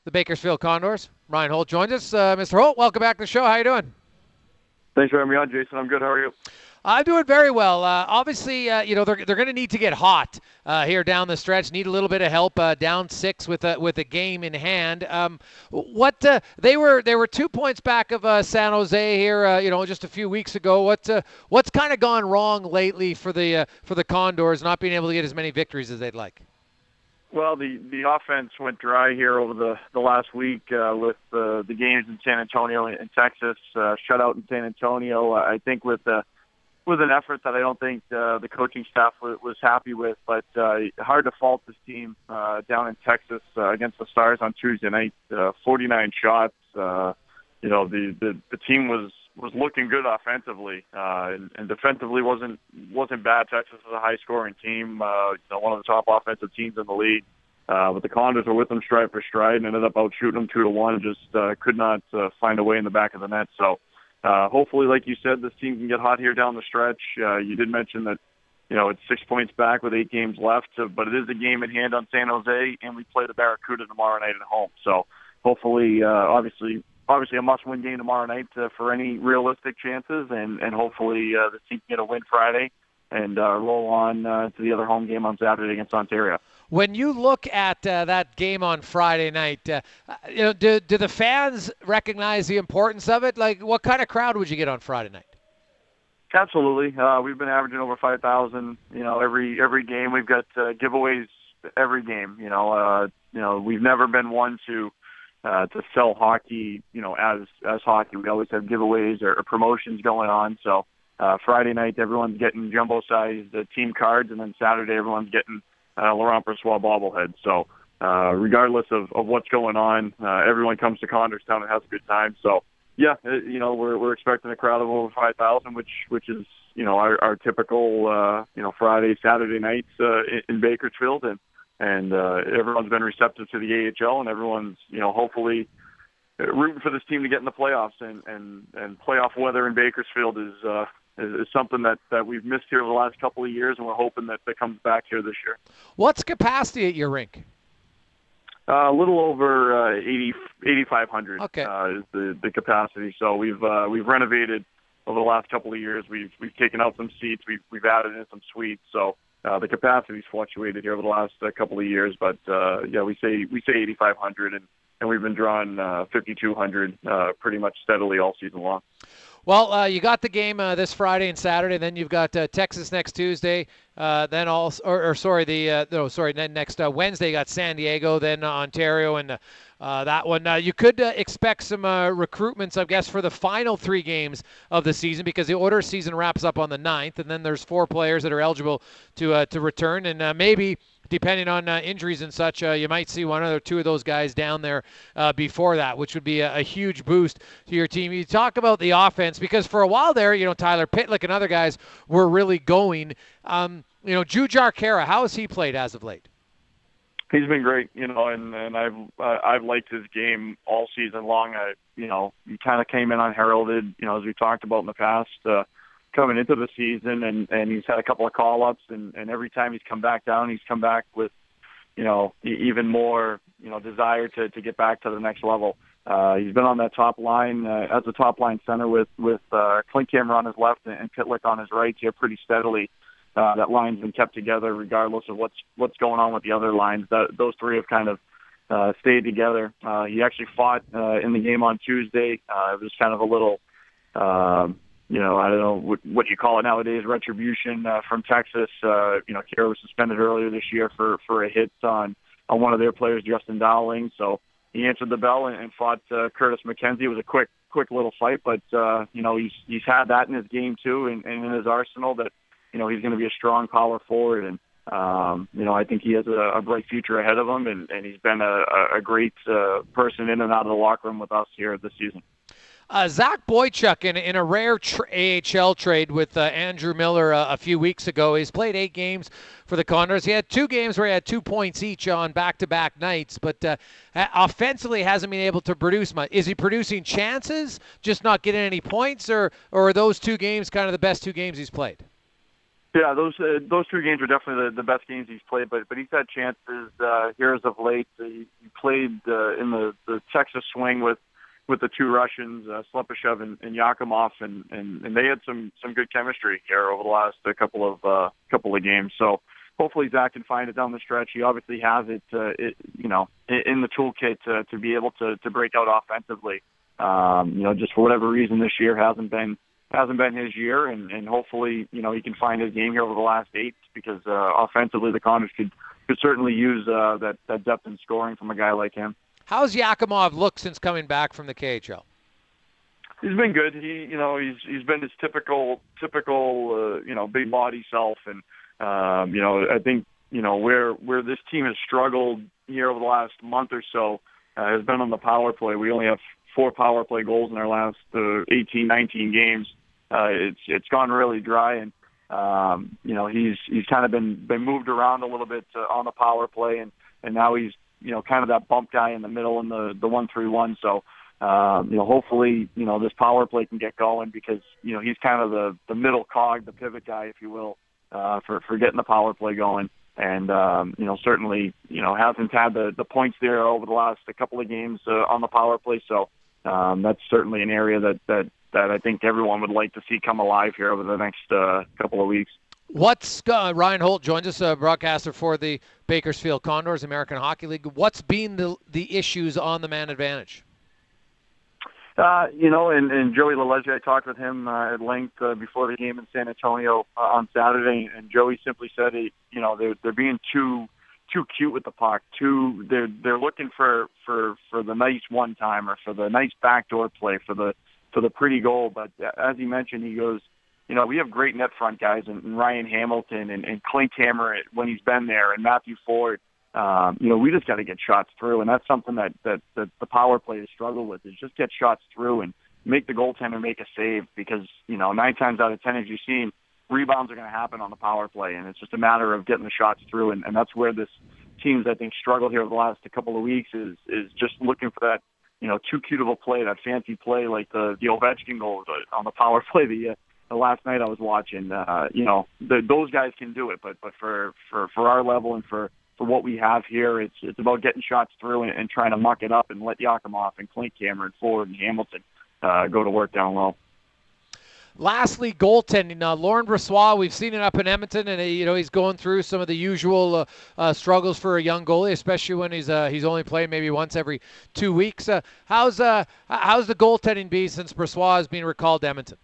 the Bakersfield Condors. Ryan Holt joins us. Mr. Holt, welcome back to the show. How you doing? Thanks for having me on, Jason. I'm good. How are you? I'm doing very well. Obviously, they're going to need to get hot here down the stretch. Need a little bit of help. Down 6 with a game in hand. They were 2 points back of San Jose here. Just a few weeks ago. What's kind of gone wrong lately for the Condors not being able to get as many victories as they'd like? Well, the offense went dry here over the last week with the games in San Antonio and Texas, shutout in San Antonio. I think with an effort that I don't think the coaching staff was happy with, but hard to fault this team down in Texas against the Stars on Tuesday night. 49 shots. The team was looking good offensively, and defensively wasn't bad. Texas is a high-scoring team, one of the top offensive teams in the league. But the Condors were with them stride for stride and ended up out shooting them 2-1. Just could not find a way in the back of the net. So hopefully, like you said, this team can get hot here down the stretch. You did mention that it's 6 points back with 8 games left, but it is a game in hand on San Jose, and we play the Barracuda tomorrow night at home. So hopefully, obviously a must-win game tomorrow night for any realistic chances, and hopefully the team can get a win Friday and roll on to the other home game on Saturday against Ontario. When you look at that game on Friday night, do the fans recognize the importance of it? Like, what kind of crowd would you get on Friday night? Absolutely. We've been averaging over 5,000. Every game we've got giveaways every game. We've never been one to sell hockey, as hockey. We always have giveaways or promotions going on. So Friday night, everyone's getting jumbo-sized team cards, and then Saturday, everyone's getting Laurent Brossoit bobblehead. So regardless of what's going on, everyone comes to Condorstown and has a good time. So yeah, we're expecting a crowd of over 5,000, which is our typical Friday, Saturday nights in Bakersfield, and everyone's been receptive to the AHL, and everyone's hopefully rooting for this team to get in the playoffs, and playoff weather in Bakersfield is something that we've missed here over the last couple of years, and we're hoping that comes back here this year. What's capacity at your rink? A little over 8,500 okay. Is the capacity. So we've renovated over the last couple of years. We've taken out some seats. We've added in some suites. So the capacity's fluctuated here over the last couple of years. But we say 8,500, and we've been drawing 5,200 pretty much steadily all next Wednesday you got San Diego, then Ontario, and that one. You could expect some recruitments, I guess, for the final 3 games of the season, because the order season wraps up on the 9th, and then there's 4 players that are eligible to return, and maybe depending on injuries and such, you might see 1 or 2 of those guys down there before that, which would be a huge boost to your team. You talk about the offense, because for a while there, Tyler Pitlick and other guys were really going. Jujhar Khaira, how has he played as of late? He's been great, and I've liked his game all season long. He kind of came in unheralded, as we talked about in the past, coming into the season, and he's had a couple of call-ups, and every time he's come back down, he's come back with, even more, desire to get back to the next level. He's been on that top line as a top line center with Klinkhammer on his left and Pitlick on his right here pretty steadily. That line's been kept together regardless of what's going on with the other lines. Those 3 have kind of stayed together. He actually fought in the game on Tuesday. It was kind of a little, I don't know what you call it nowadays, retribution from Texas. Khaira was suspended earlier this year for a hit on one of their players, Justin Dowling. So he answered the bell and fought Curtis McKenzie. It was a quick little fight, but he's had that in his game too, and in his arsenal that. He's going to be a strong power forward, and I think he has a bright future ahead of him, and he's been a great person in and out of the locker room with us here this season. Zach Boychuk, in a rare AHL trade with Andrew Miller a few weeks ago, he's played 8 games for the Condors. He had 2 games where he had 2 points each on back-to-back nights, but offensively hasn't been able to produce much. Is he producing chances, just not getting any points, or are those 2 games kind of the best 2 games he's played? Yeah, those two games are definitely the best games he's played. But he's had chances here as of late. He played in the Texas swing with the two Russians, Slepyshev and Yakimov, and they had some good chemistry here over the last couple of games. So hopefully Zach can find it down the stretch. He obviously has it, in the toolkit to be able to break out offensively. Just for whatever reason this year hasn't been his year, and hopefully he can find his game here over the last 8 because offensively the Condors could certainly use that depth in scoring from a guy like him. How's Yakimov looked since coming back from the KHL? He's been good. He's been his typical big body self, and I think where this team has struggled here over the last month or so has been on the power play. We only have 4 power play goals in our last 18, 19 games. It's gone really dry, and he's kind of been moved around a little bit on the power play, and now he's kind of that bump guy in the middle in the 1-3-1. So hopefully this power play can get going because he's kind of the middle cog, the pivot guy, if you will, for getting the power play going. And certainly hasn't had the points there over the last couple of games on the power play. So that's certainly an area that I think everyone would like to see come alive here over the next couple of weeks. Ryan Holt joins us, a broadcaster for the Bakersfield Condors, American Hockey League. What's been the issues on the man advantage? And Joey LaLegge, I talked with him at length before the game in San Antonio on Saturday, and Joey simply said, they're being too cute with the puck. They're looking for the nice one timer, for the nice backdoor play, for the pretty goal. But as he mentioned, he goes, we have great net front guys, and Ryan Hamilton and Clint Hammer when he's been there, and Matthew Ford. We just got to get shots through, and that's something that the power play has struggled with, is just get shots through and make the goaltender make a save, because 9 times out of 10, as you've seen, rebounds are going to happen on the power play, and it's just a matter of getting the shots through, and that's where this team's, I think, struggled here over the last couple of weeks is just looking for that too cute of a play, that fancy play like the Ovechkin goal on the power play the last night I was watching. Those guys can do it, but for our level and for what we have here, it's about getting shots through and trying to muck it up and let Yakimov and Clint Cameron, Ford, and Hamilton go to work down low. Lastly, goaltending. Laurent Brossoit, we've seen it up in Edmonton, and he's going through some of the usual struggles for a young goalie, especially when he's only playing maybe once every 2 weeks. How's the goaltending been since Brossoit has been recalled to Edmonton?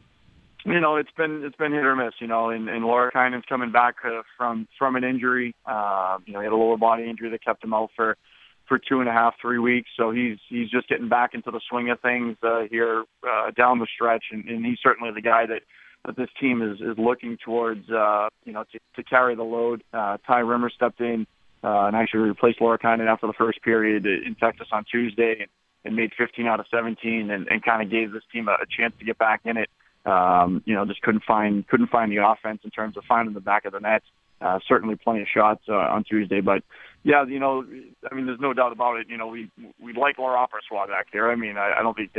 It's been hit or miss. And Laura Kinan's coming back from an injury. He had a lower body injury that kept him out for 2.5, 3 weeks. So he's just getting back into the swing of things here down the stretch, and he's certainly the guy that this team is looking towards. To carry the load. Ty Rimmer stepped in and actually replaced Laura Kinen after the first period in Texas on Tuesday, and made 15 out of 17, and kind of gave this team a chance to get back in it. Just couldn't find the offense in terms of finding the back of the net. Certainly plenty of shots on Tuesday, but yeah, there's no doubt about it. We like Laurent Brossoit back there. I don't think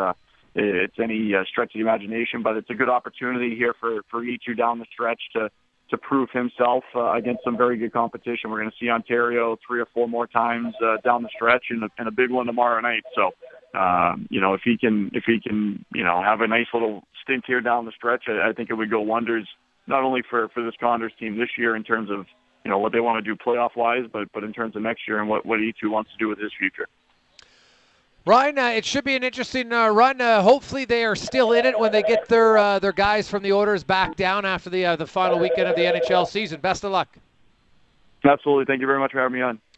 it's any stretch of the imagination, but it's a good opportunity here for E2 down the stretch to prove himself against some very good competition. We're going to see Ontario 3 or 4 more times down the stretch, and a big one tomorrow night. So, if he can, have a nice little stint here down the stretch, I think it would go wonders, not only for this Condors team this year in terms of, what they want to do playoff-wise, but in terms of next year and what E2 wants to do with his future. Ryan, it should be an interesting run. Hopefully they are still in it when they get their guys from the Oilers back down after the final weekend of the NHL season. Best of luck. Absolutely. Thank you very much for having me on.